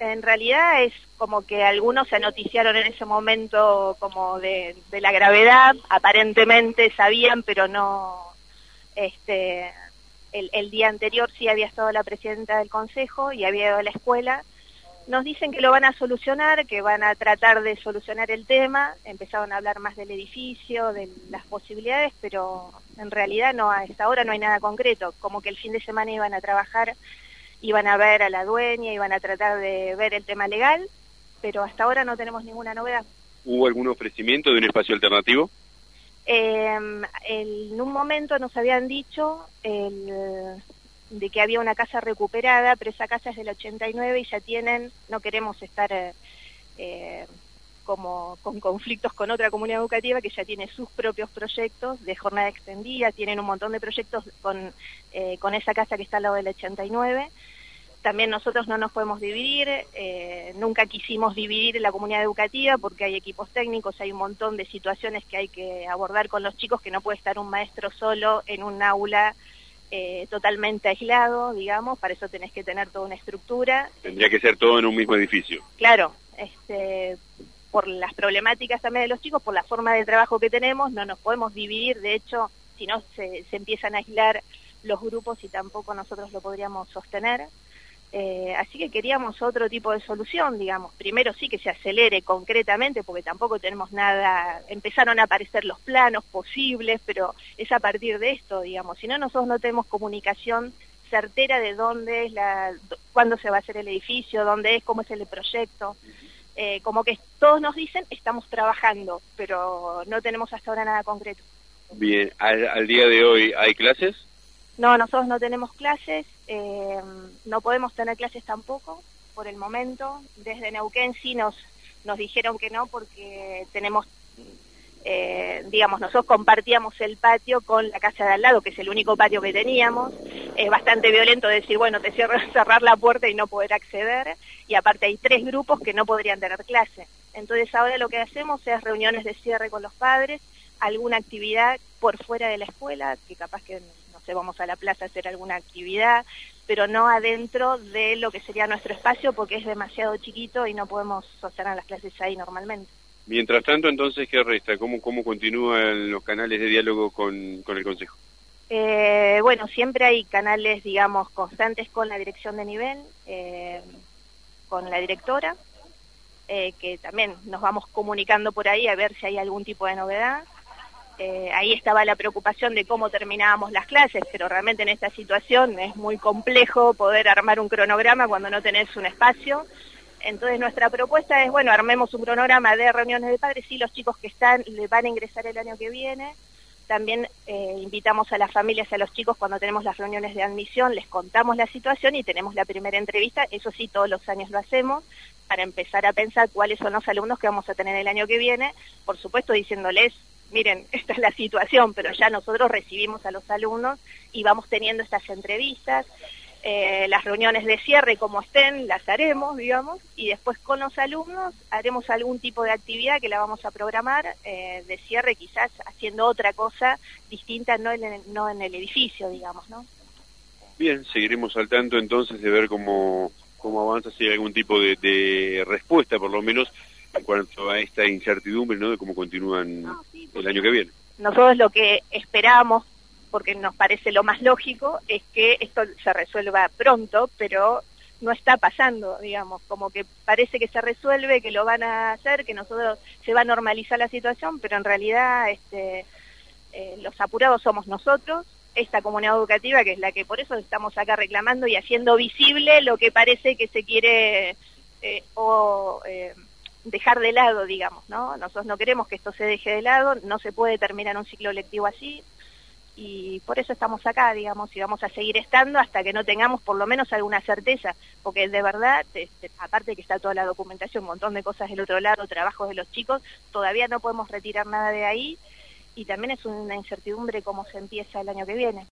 en realidad es como que algunos se noticiaron en ese momento como de la gravedad, aparentemente sabían, pero no, el día anterior sí había estado la presidenta del consejo y había ido a la escuela. Nos dicen que lo van a solucionar, que van a tratar de solucionar el tema, empezaron a hablar más del edificio, de las posibilidades, pero en realidad no, a esta hora no hay nada concreto, como que el fin de semana iban a trabajar, iban a ver a la dueña, iban a tratar de ver el tema legal, pero hasta ahora no tenemos ninguna novedad. ¿Hubo algún ofrecimiento de un espacio alternativo? En un momento nos habían dicho de que había una casa recuperada, pero esa casa es del 89 y ya tienen, no queremos estar como con conflictos con otra comunidad educativa que ya tiene sus propios proyectos de jornada extendida, tienen un montón de proyectos con esa casa que está al lado del 89. También nosotros no nos podemos dividir, nunca quisimos dividir la comunidad educativa porque hay equipos técnicos, hay un montón de situaciones que hay que abordar con los chicos, que no puede estar un maestro solo en un aula totalmente aislado, digamos, para eso tenés que tener toda una estructura. Tendría que ser todo en un mismo edificio. Claro, por las problemáticas también de los chicos, por la forma de trabajo que tenemos, no nos podemos dividir, de hecho, si no se empiezan a aislar los grupos y tampoco nosotros lo podríamos sostener. Así que queríamos otro tipo de solución, digamos. Primero sí que se acelere concretamente, porque tampoco tenemos nada, empezaron a aparecer los planos posibles, pero es a partir de esto, digamos. Si no, nosotros no tenemos comunicación certera de dónde es cuándo se va a hacer el edificio, dónde es, cómo es el proyecto. Como que todos nos dicen, estamos trabajando, pero no tenemos hasta ahora nada concreto. Bien, ¿al día de hoy hay clases? No, nosotros no tenemos clases, no podemos tener clases tampoco por el momento. Desde Neuquén sí nos dijeron que no porque tenemos, digamos, nosotros compartíamos el patio con la casa de al lado, que es el único patio que teníamos. Es bastante violento decir, bueno, te cerrar la puerta y no poder acceder, y aparte hay 3 grupos que no podrían tener clase. Entonces ahora lo que hacemos es reuniones de cierre con los padres, alguna actividad por fuera de la escuela, que capaz que vamos a la plaza a hacer alguna actividad, pero no adentro de lo que sería nuestro espacio porque es demasiado chiquito y no podemos sostener las clases ahí normalmente. Mientras tanto, entonces, ¿qué resta? ¿Cómo continúan los canales de diálogo con el Consejo? Bueno, siempre hay canales, digamos, constantes con la dirección de nivel, con la directora, que también nos vamos comunicando por ahí a ver si hay algún tipo de novedad. Ahí estaba la preocupación de cómo terminábamos las clases, pero realmente en esta situación es muy complejo poder armar un cronograma cuando no tenés un espacio. Entonces nuestra propuesta es, bueno, armemos un cronograma de reuniones de padres, sí, los chicos que le van a ingresar el año que viene. También invitamos a las familias, a los chicos, cuando tenemos las reuniones de admisión, les contamos la situación y tenemos la primera entrevista, eso sí, todos los años lo hacemos, para empezar a pensar cuáles son los alumnos que vamos a tener el año que viene, por supuesto diciéndoles, miren, esta es la situación, pero ya nosotros recibimos a los alumnos y vamos teniendo estas entrevistas, las reuniones de cierre como estén, las haremos, digamos, y después con los alumnos haremos algún tipo de actividad que la vamos a programar, de cierre quizás haciendo otra cosa distinta, no en el edificio, digamos, ¿no? Bien, seguiremos al tanto entonces de ver cómo avanza, si hay algún tipo de respuesta, por lo menos, en cuanto a esta incertidumbre, ¿no?, de cómo continúan el año que viene. Nosotros lo que esperamos, porque nos parece lo más lógico, es que esto se resuelva pronto, pero no está pasando, digamos, como que parece que se resuelve, que lo van a hacer, que nosotros se va a normalizar la situación, pero en realidad los apurados somos nosotros, esta comunidad educativa, que es la que por eso estamos acá reclamando y haciendo visible lo que parece que se quiere dejar de lado, digamos, ¿no? Nosotros no queremos que esto se deje de lado, no se puede terminar un ciclo lectivo así, y por eso estamos acá, digamos, y vamos a seguir estando hasta que no tengamos por lo menos alguna certeza, porque de verdad, aparte que está toda la documentación, un montón de cosas del otro lado, trabajos de los chicos, todavía no podemos retirar nada de ahí, y también es una incertidumbre cómo se empieza el año que viene.